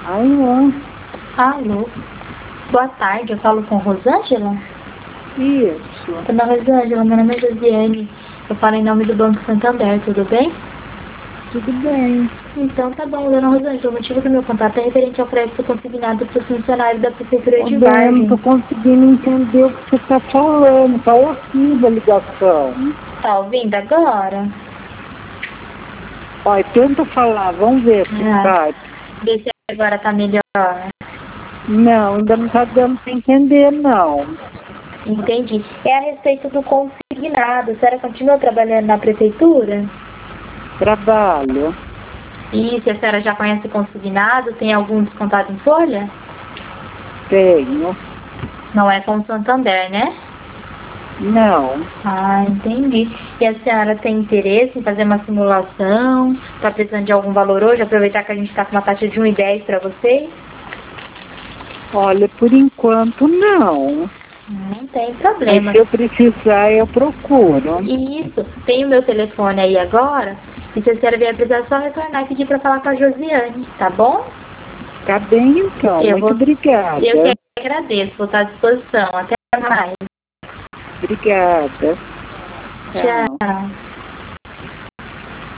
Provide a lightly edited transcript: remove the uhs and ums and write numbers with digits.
Alô? Alô? Boa tarde, eu falo com Rosângela? Isso. Dona Rosângela, meu nome é Josiane. Eu falo em nome do Banco Santander, tudo bem? Tudo bem. Então tá bom, Dona Rosângela. O motivo do meu contato é referente ao crédito consignado para o funcionário da Prefeitura de Bem, eu não Vargem. tô conseguindo entender o que você tá falando. Tá horrível a ligação. Tá ouvindo agora? Olha, tenta falar, vamos ver se Ah, sai. vê se agora tá melhor. Não, ainda não tá dando pra entender, não. Entendi. É a respeito do consignado. A senhora continua trabalhando na Prefeitura? Trabalho. E se a senhora já conhece o consignado, tem algum descontado em folha? Tenho. Não é com o Santander, né? Não. Ah, entendi. E a senhora tem interesse em fazer uma simulação? Está precisando de algum valor hoje? Aproveitar que a gente está com uma taxa de 1,10 para vocês? Olha, por enquanto não. Não tem Mas problema. se eu precisar, eu procuro. Isso, tem o meu telefone aí agora. E se a senhora vier precisar, é só retornar e pedir para falar com a Josiane, tá bom? Tá bem então. Muito Eu que obrigada. agradeço, vou estar à disposição. Até mais. Obrigada. Tchau. Tchau.